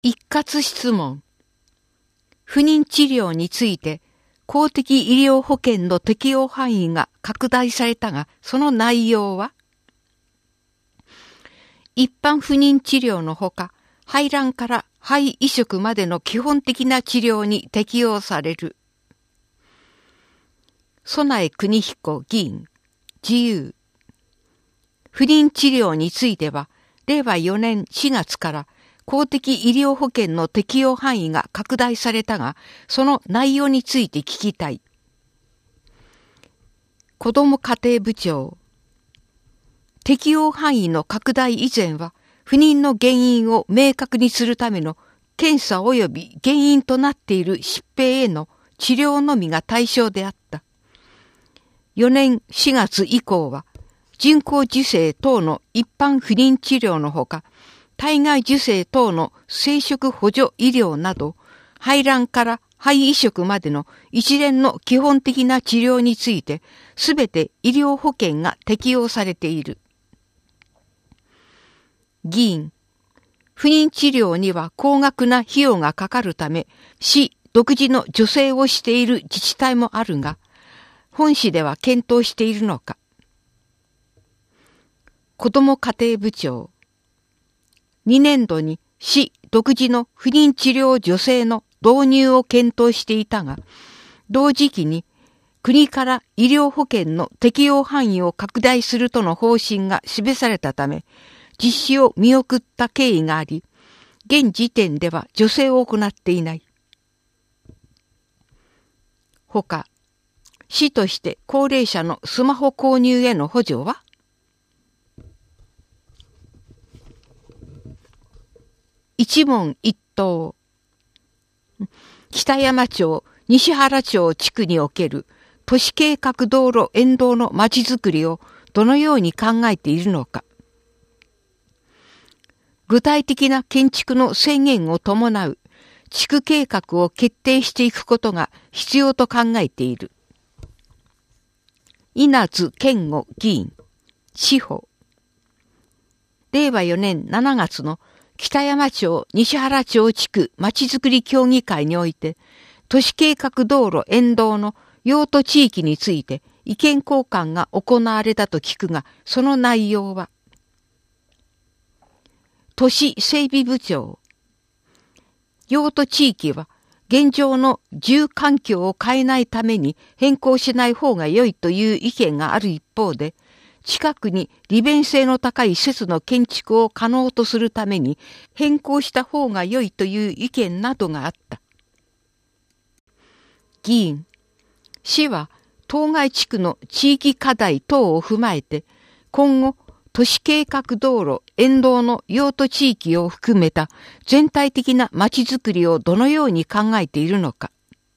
一括質問。不妊治療について公的医療保険の適用範囲が拡大されたが、その内容は？一般不妊治療のほか、排卵から肺移植までの基本的な治療に適用される。曽内邦彦議員、自由。不妊治療については、令和4年4月から公的医療保険の適用範囲が拡大されたが、その内容について聞きたい。子ども家庭部長。適用範囲の拡大以前は、不妊の原因を明確にするための検査及び原因となっている疾病への治療のみが対象であった。4年4月以降は、人工授精等の一般不妊治療のほか、体外受精等の生殖補助医療など、排卵から肺移植までの一連の基本的な治療について、すべて医療保険が適用されている。議員、不妊治療には高額な費用がかかるため、市独自の助成をしている自治体もあるが、本市では検討しているのか。子ども家庭部長。2年度に市独自の不妊治療助成の導入を検討していたが、同時期に国から医療保険の適用範囲を拡大するとの方針が示されたため、実施を見送った経緯があり、現時点では助成を行っていない。ほか、市として高齢者のスマホ購入への補助は？一問一答。北山町、西原町地区における都市計画道路沿道のまちづくりをどのように考えているのか。具体的な建築の制限を伴う地区計画を決定していくことが必要と考えている。稲津健吾議員、司法。令和4年7月の北山町西原町地区まちづくり協議会において、都市計画道路沿道の用途地域について意見交換が行われたと聞くが、その内容は？都市整備部長。用途地域は現状の住環境を変えないために変更しない方が良いという意見がある一方で、近くに利便性の高い施設の建築を可能とするために変更した方が良いという意見などがあった。議員、市は当該地区の地域課題等を踏まえて、今後都市計画道路沿道の用途地域を含めた全体的なまちづくりをどのように考えているのか。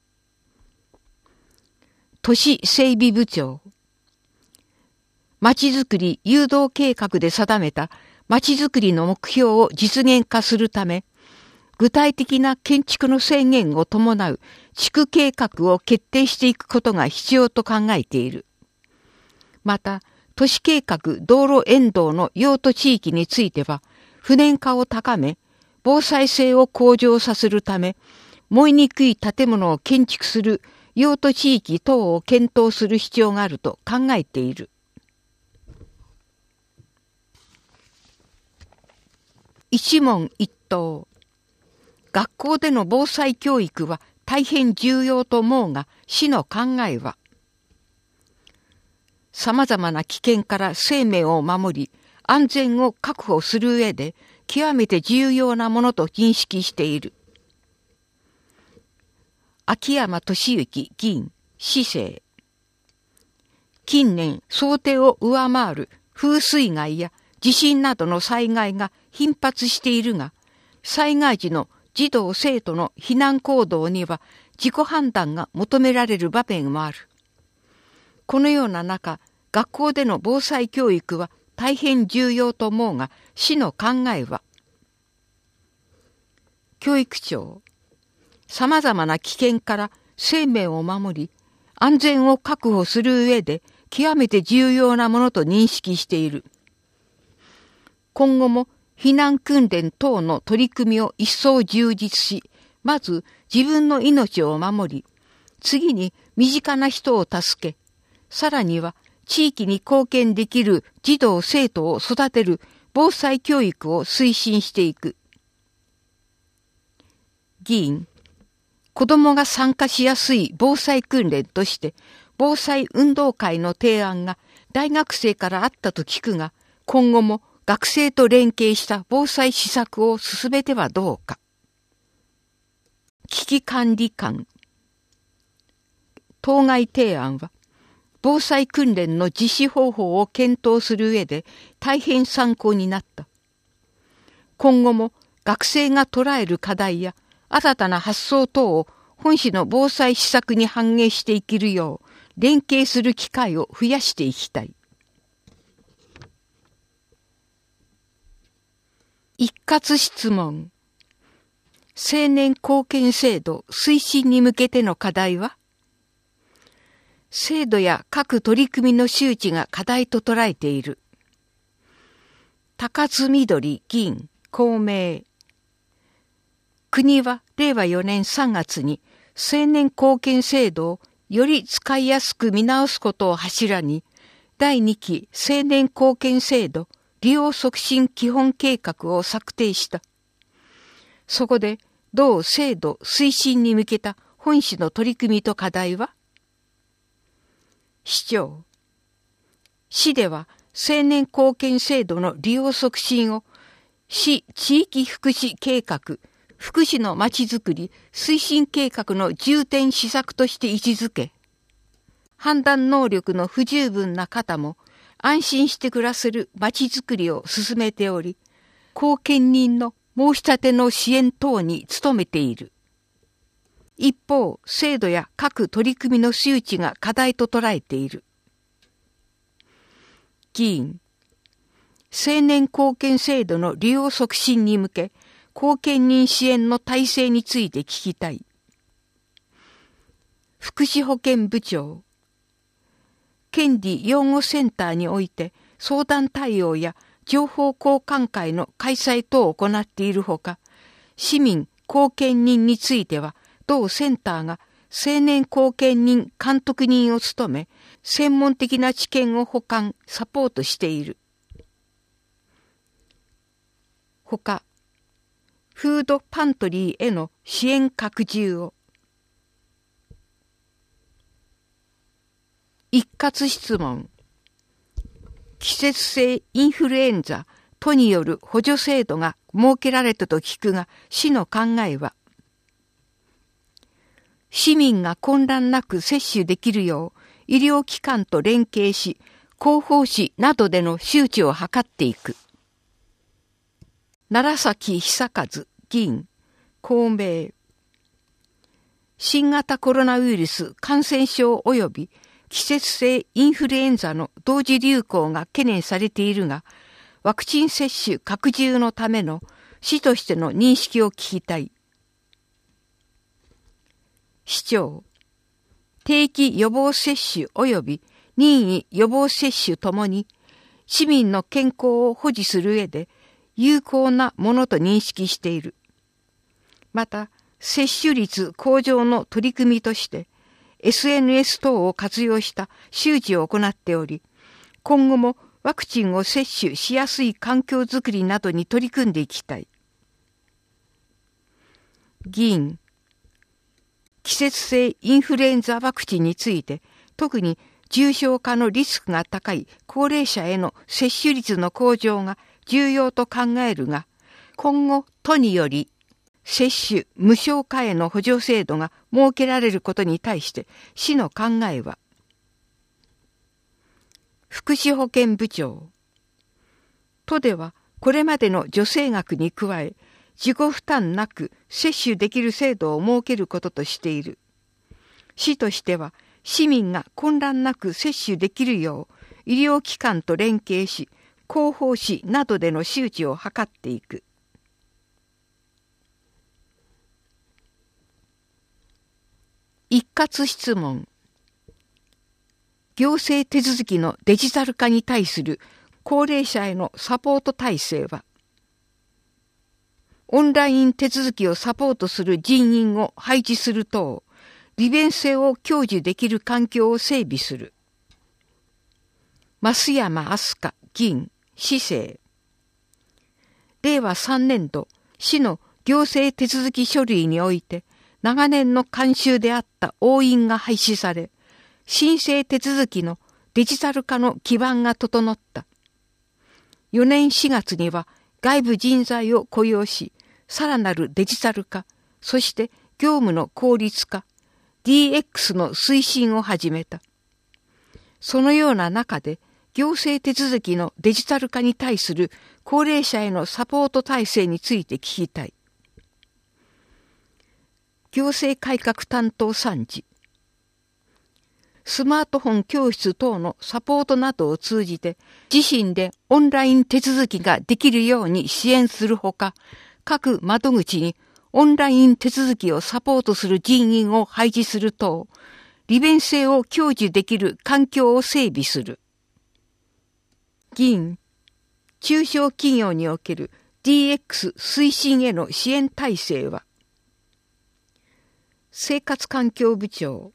都市整備部長。まちづくり誘導計画で定めたまちづくりの目標を実現化するため、具体的な建築の制限を伴う地区計画を決定していくことが必要と考えている。また、都市計画道路沿道の用途地域については、不燃化を高め、防災性を向上させるため、燃えにくい建物を建築する用途地域等を検討する必要があると考えている。一問一答。学校での防災教育は大変重要と思うが、市の考えは？様々な危険から生命を守り、安全を確保する上で極めて重要なものと認識している。秋山俊之議員、市政。近年想定を上回る風水害や地震などの災害が頻発しているが、災害時の児童生徒の避難行動には自己判断が求められる場面もある。このような中、学校での防災教育は大変重要と思うが、市の考えは？教育長。様々な危険から生命を守り、安全を確保する上で極めて重要なものと認識している。今後も避難訓練等の取り組みを一層充実し、まず自分の命を守り、次に身近な人を助け、さらには地域に貢献できる児童生徒を育てる防災教育を推進していく。議員、子どもが参加しやすい防災訓練として、防災運動会の提案が大学生からあったと聞くが、今後も学生と連携した防災施策を進めてはどうか。危機管理官。当該提案は、防災訓練の実施方法を検討する上で大変参考になった。今後も学生が捉える課題や新たな発想等を本市の防災施策に反映していけるよう連携する機会を増やしていきたい。一括質問。青年貢献制度推進に向けての課題は？制度や各取り組みの周知が課題と捉えている。高津みどり議員、公明。国は令和4年3月に青年貢献制度をより使いやすく見直すことを柱に、第2期青年貢献制度利用促進基本計画を策定した。そこで同制度推進に向けた本市の取り組みと課題は？市長。市では青年貢献制度の利用促進を市地域福祉計画、福祉のまちづくり推進計画の重点施策として位置づけ、判断能力の不十分な方も安心して暮らせるまちづくりを進めており、後見人の申し立ての支援等に努めている。一方、制度や各取り組みの周知が課題と捉えている。議員、青年貢献制度の利用促進に向け、後見人支援の体制について聞きたい。福祉保健部長。県理養護センターにおいて相談対応や情報交換会の開催等を行っているほか、市民後見人については、同センターが青年後見人監督人を務め、専門的な知見を補完、サポートしている。ほか、フードパントリーへの支援拡充を。一括質問。季節性インフルエンザ都による補助制度が設けられたと聞くが、市の考えは？市民が混乱なく接種できるよう、医療機関と連携し、広報誌などでの周知を図っていく。楢崎久和議員、公明。新型コロナウイルス感染症及び季節性インフルエンザの同時流行が懸念されているが、ワクチン接種拡充のための市としての認識を聞きたい。市長、定期予防接種及び任意予防接種ともに市民の健康を保持する上で有効なものと認識している。また、接種率向上の取り組みとして SNS 等を活用した周知を行っており、今後もワクチンを接種しやすい環境づくりなどに取り組んでいきたい。議員、季節性インフルエンザワクチンについて、特に重症化のリスクが高い高齢者への接種率の向上が重要と考えるが、今後都により接種無償化への補助制度が設けられることに対して市の考えは？福祉保健部長。都ではこれまでの助成額に加え、自己負担なく接種できる制度を設けることとしている。市としては市民が混乱なく接種できるよう医療機関と連携し、広報誌などでの周知を図っていく。一括質問。行政手続きのデジタル化に対する高齢者へのサポート体制は？ オンライン手続きをサポートする人員を配置する等、利便性を享受できる環境を整備する。増山飛鳥議員、市政。令和3年度、市の行政手続き書類において、長年の慣習であった押印が廃止され、申請手続きのデジタル化の基盤が整った。4年4月には外部人材を雇用し、さらなるデジタル化、そして業務の効率化、DX の推進を始めた。そのような中で、行政手続きのデジタル化に対する高齢者へのサポート体制について聞きたい。行政改革担当参事。スマートフォン教室等のサポートなどを通じて自身でオンライン手続きができるように支援するほか、各窓口にオンライン手続きをサポートする人員を配置する等、利便性を享受できる環境を整備する。議員、中小企業における DX 推進への支援体制は、生活環境部長、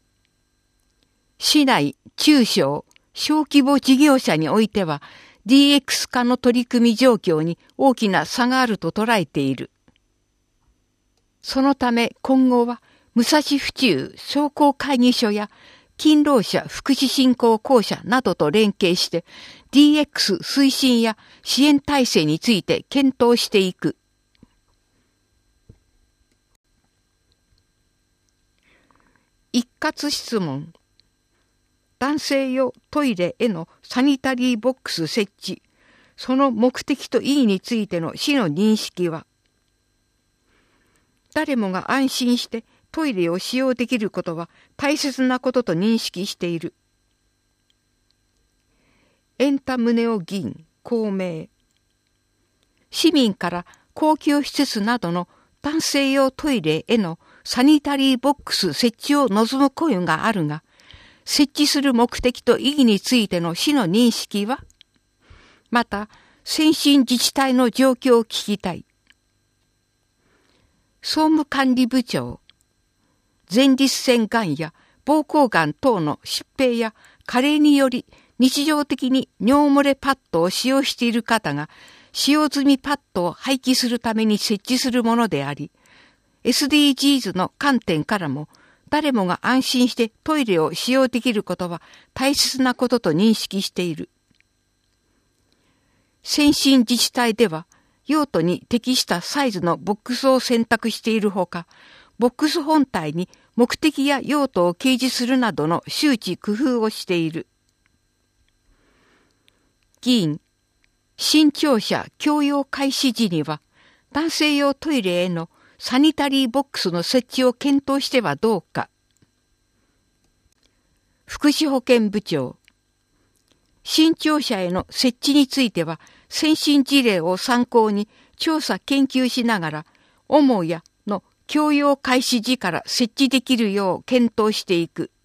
市内中小小規模事業者においては DX 化の取り組み状況に大きな差があると捉えている。そのため今後は武蔵府中商工会議所や勤労者福祉振興公社などと連携して DX 推進や支援体制について検討していく。一括質問。男性用トイレへのサニタリーボックス設置、その目的と意義についての市の認識は、誰もが安心してトイレを使用できることは大切なことと認識している。円田宗男議員、公明。市民から公共施設などの男性用トイレへのサニタリーボックス設置を望む声があるが、設置する目的と意義についての市の認識は、また先進自治体の状況を聞きたい。総務管理部長、前立腺がんや膀胱がん等の疾病や加齢により日常的に尿漏れパッドを使用している方が使用済みパッドを廃棄するために設置するものであり、SDGs の観点からも誰もが安心してトイレを使用できることは大切なことと認識している。先進自治体では用途に適したサイズのボックスを選択しているほか、ボックス本体に目的や用途を掲示するなどの周知工夫をしている。議員、新庁舎共用開始時には、男性用トイレへのサニタリーボックスの設置を検討してはどうか。福祉保健部長、新庁舎への設置については、先進事例を参考に調査研究しながら、母屋の共用開始時から設置できるよう検討していく。